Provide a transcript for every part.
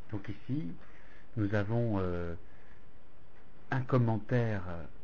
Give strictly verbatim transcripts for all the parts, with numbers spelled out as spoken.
Donc ici, nous avons euh, un commentaire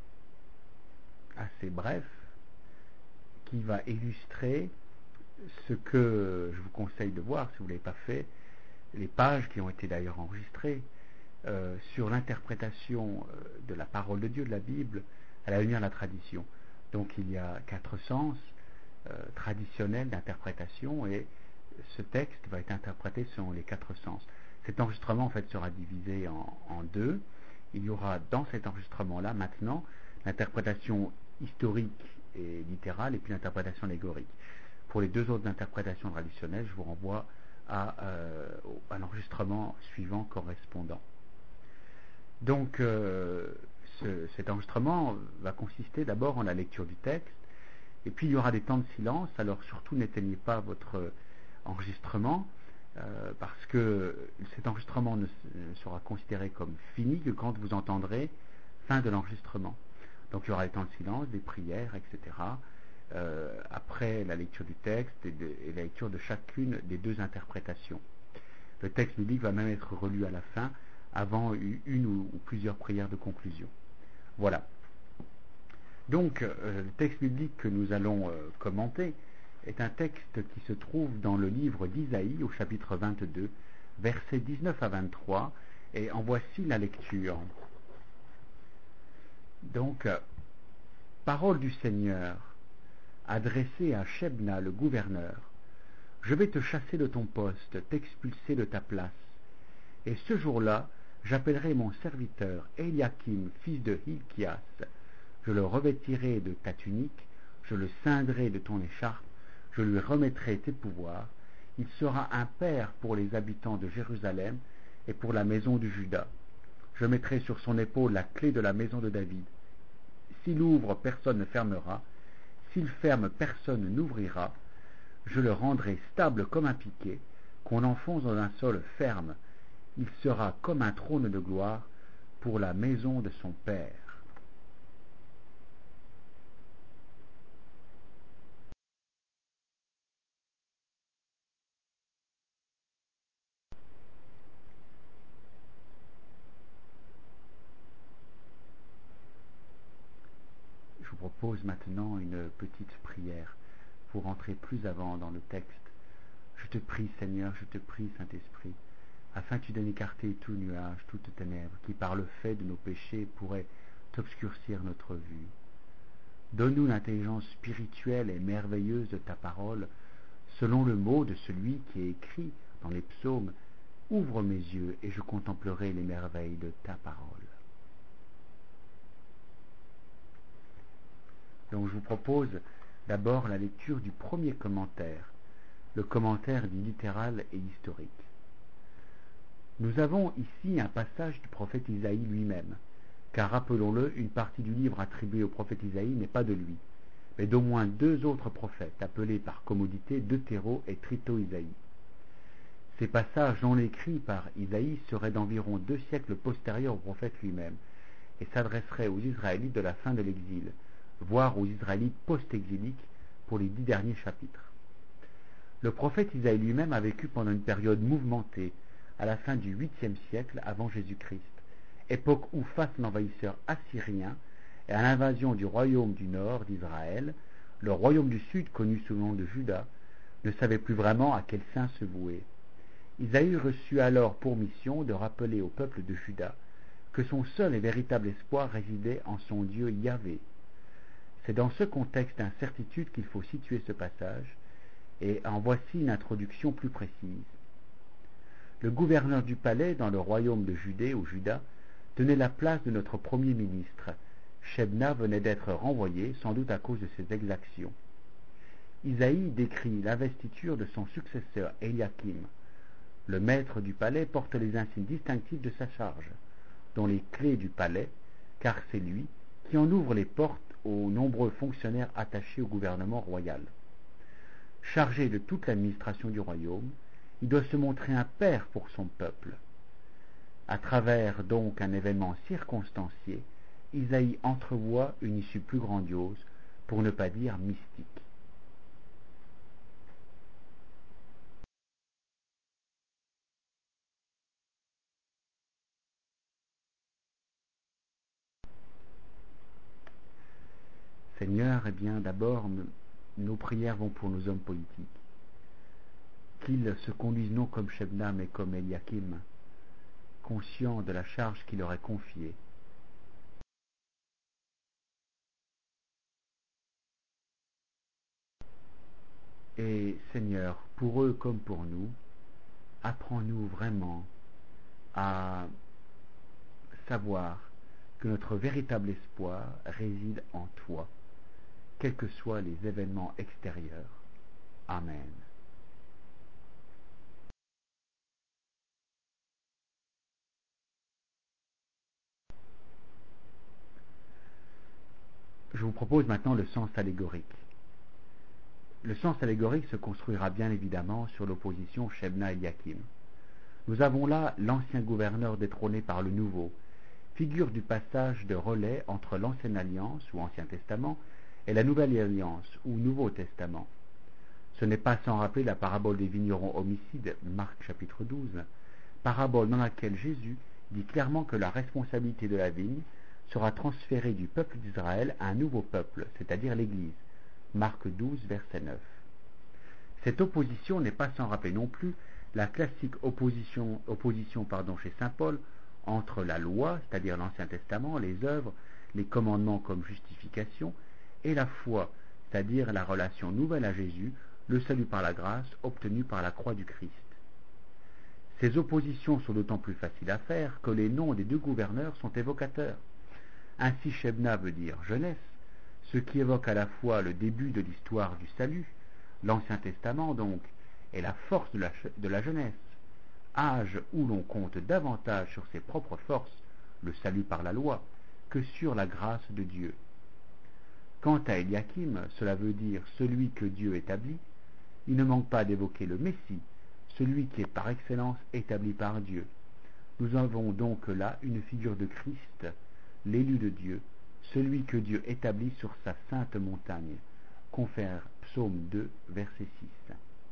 assez bref qui va illustrer ce que je vous conseille de voir si vous ne l'avez pas fait, les pages qui ont été d'ailleurs enregistrées euh, sur l'interprétation de la parole de Dieu, de la Bible, à la lumière de la tradition. Donc il y a quatre sens euh, traditionnels d'interprétation et ce texte va être interprété selon les quatre sens. Cet enregistrement en fait sera divisé en, en deux. Il y aura dans cet enregistrement-là maintenant l'interprétation historique et littérale et puis l'interprétation allégorique. Pour les deux autres interprétations traditionnelles, je vous renvoie à, euh, à l'enregistrement suivant correspondant. Donc euh, ce, cet enregistrement va consister d'abord en la lecture du texte et puis il y aura des temps de silence. Alors surtout n'éteignez pas votre enregistrement euh, parce que cet enregistrement ne, ne sera considéré comme fini que quand vous entendrez fin de l'enregistrement. Donc il y aura des temps de silence, des prières, et cetera. Euh, après la lecture du texte et, de, et la lecture de chacune des deux interprétations. Le texte biblique va même être relu à la fin avant une ou, ou plusieurs prières de conclusion. Voilà. Donc euh, le texte biblique que nous allons euh, commenter est un texte qui se trouve dans le livre d'Isaïe au chapitre vingt-deux, versets dix-neuf à vingt-trois, et en voici la lecture. Donc, euh, parole du Seigneur, adressée à Shebna le gouverneur. Je vais te chasser de ton poste, t'expulser de ta place. Et ce jour-là, j'appellerai mon serviteur Eliakim, fils de Hilkias. Je le revêtirai de ta tunique, je le ceindrai de ton écharpe, je lui remettrai tes pouvoirs. Il sera un père pour les habitants de Jérusalem et pour la maison de Juda. Je mettrai sur son épaule la clé de la maison de David. S'il ouvre, personne ne fermera. S'il ferme, personne n'ouvrira. Je le rendrai stable comme un piquet, qu'on enfonce dans un sol ferme. Il sera comme un trône de gloire pour la maison de son père. Je vous propose maintenant une petite prière pour entrer plus avant dans le texte. Je te prie, Seigneur, je te prie, Saint-Esprit, afin que tu donnes écarter tout nuage, toute ténèbre, qui par le fait de nos péchés pourrait obscurcir notre vue. Donne-nous l'intelligence spirituelle et merveilleuse de ta parole, selon le mot de celui qui est écrit dans les psaumes. Ouvre mes yeux et je contemplerai les merveilles de ta parole. Donc je vous propose d'abord la lecture du premier commentaire, le commentaire dit littéral et historique. Nous avons ici un passage du prophète Isaïe lui-même, car rappelons-le, une partie du livre attribué au prophète Isaïe n'est pas de lui, mais d'au moins deux autres prophètes, appelés par commodité Deutéro et Trito-Isaïe. Ces passages non écrits par Isaïe seraient d'environ deux siècles postérieurs au prophète lui-même, et s'adresseraient aux Israélites de la fin de l'exil, voire aux Israélites post-exiliques pour les dix derniers chapitres. Le prophète Isaïe lui-même a vécu pendant une période mouvementée, à la fin du huitième siècle avant Jésus-Christ, époque où, face à l'envahisseur assyrien et à l'invasion du royaume du nord d'Israël, le royaume du sud, connu sous le nom de Juda, ne savait plus vraiment à quel saint se vouer. Isaïe reçut alors pour mission de rappeler au peuple de Juda que son seul et véritable espoir résidait en son Dieu Yahvé. C'est dans ce contexte d'incertitude qu'il faut situer ce passage, et en voici une introduction plus précise. Le gouverneur du palais dans le royaume de Judée ou Juda tenait la place de notre premier ministre. Shebna venait d'être renvoyé, sans doute à cause de ses exactions. Isaïe décrit l'investiture de son successeur Eliakim. Le maître du palais porte les insignes distinctifs de sa charge, dont les clés du palais, car c'est lui qui en ouvre les portes aux nombreux fonctionnaires attachés au gouvernement royal. Chargé de toute l'administration du royaume, il doit se montrer un père pour son peuple. À travers donc un événement circonstancié, Isaïe entrevoit une issue plus grandiose, pour ne pas dire mystique. Seigneur, eh bien, d'abord, nos prières vont pour nos hommes politiques. Qu'ils se conduisent non comme Shebna, mais comme Eliakim, conscients de la charge qu'il leur est confiée. Et Seigneur, pour eux comme pour nous, apprends-nous vraiment à savoir que notre véritable espoir réside en toi, quels que soient les événements extérieurs. Amen. Je vous propose maintenant le sens allégorique. Le sens allégorique se construira bien évidemment sur l'opposition Shebna-Eliakim. Nous avons là l'ancien gouverneur détrôné par le nouveau, figure du passage de relais entre l'Ancienne Alliance ou Ancien Testament et la Nouvelle Alliance ou Nouveau Testament. Ce n'est pas sans rappeler la parabole des vignerons homicides, Marc chapitre douze, parabole dans laquelle Jésus dit clairement que la responsabilité de la vigne sera transférée du peuple d'Israël à un nouveau peuple, c'est-à-dire l'Église, Marc douze, verset neuf. Cette opposition n'est pas sans rappeler non plus la classique opposition, opposition pardon, chez saint Paul entre la loi, c'est-à-dire l'Ancien Testament, les œuvres, les commandements comme justification, et la foi, c'est-à-dire la relation nouvelle à Jésus, le salut par la grâce obtenu par la croix du Christ. Ces oppositions sont d'autant plus faciles à faire que les noms des deux gouverneurs sont évocateurs. Ainsi Shebna veut dire jeunesse, ce qui évoque à la fois le début de l'histoire du salut, l'Ancien Testament donc, et la force de la, de la jeunesse, âge où l'on compte davantage sur ses propres forces, le salut par la loi, que sur la grâce de Dieu. Quant à Eliakim, cela veut dire celui que Dieu établit. Il ne manque pas d'évoquer le Messie, celui qui est par excellence établi par Dieu. Nous avons donc là une figure de Christ, l'élu de Dieu, celui que Dieu établit sur sa sainte montagne. Confère Psaume deux, verset six.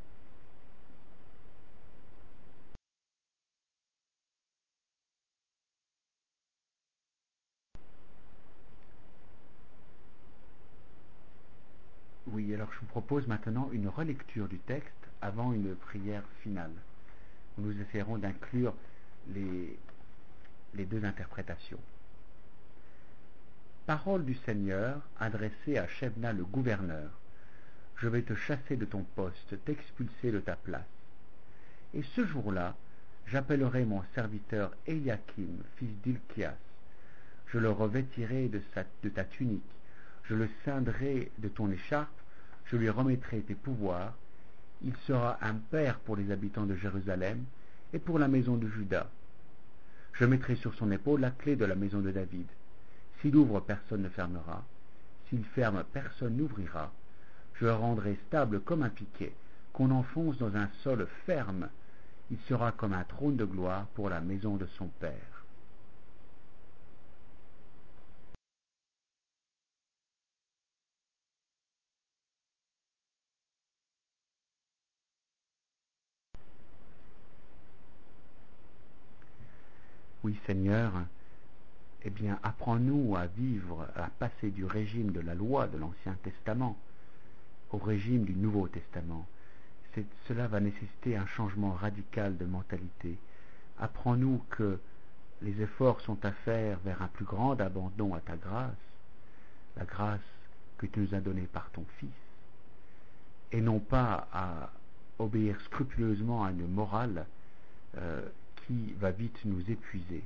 Oui, alors je vous propose maintenant une relecture du texte avant une prière finale. Nous essaierons d'inclure les, les deux interprétations. Parole du Seigneur adressée à Shebna le gouverneur. Je vais te chasser de ton poste, t'expulser de ta place. Et ce jour-là, j'appellerai mon serviteur Eliakim, fils d'Ilkias. Je le revêtirai de, sa, de ta tunique, je le ceindrai de ton écharpe, je lui remettrai tes pouvoirs. Il sera un père pour les habitants de Jérusalem et pour la maison de Juda. Je mettrai sur son épaule la clé de la maison de David. S'il ouvre, personne ne fermera. S'il ferme, personne n'ouvrira. Je le rendrai stable comme un piquet, qu'on enfonce dans un sol ferme. Il sera comme un trône de gloire pour la maison de son père. Oui, Seigneur, eh bien, apprends-nous à vivre, à passer du régime de la loi de l'Ancien Testament au régime du Nouveau Testament. C'est, cela va nécessiter un changement radical de mentalité. Apprends-nous que les efforts sont à faire vers un plus grand abandon à ta grâce, la grâce que tu nous as donnée par ton Fils, et non pas à obéir scrupuleusement à une morale euh, qui va vite nous épuiser.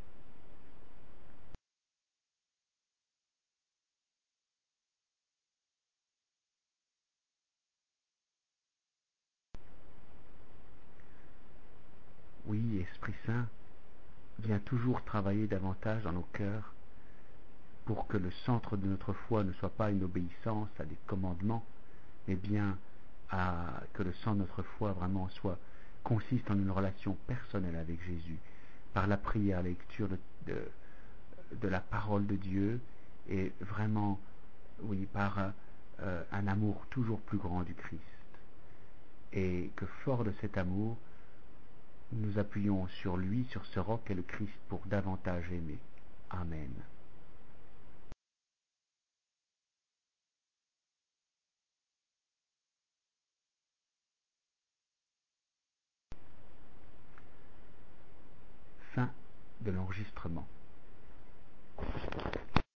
Oui, Esprit Saint, viens toujours travailler davantage dans nos cœurs pour que le centre de notre foi ne soit pas une obéissance à des commandements, mais bien à que le centre de notre foi vraiment soit consiste en une relation personnelle avec Jésus, par la prière, la lecture de, de, de la parole de Dieu, et vraiment, oui, par euh, un amour toujours plus grand du Christ. Et que fort de cet amour, nous appuyons sur lui, sur ce roc qu'est le Christ, pour davantage aimer. Amen. de l'enregistrement.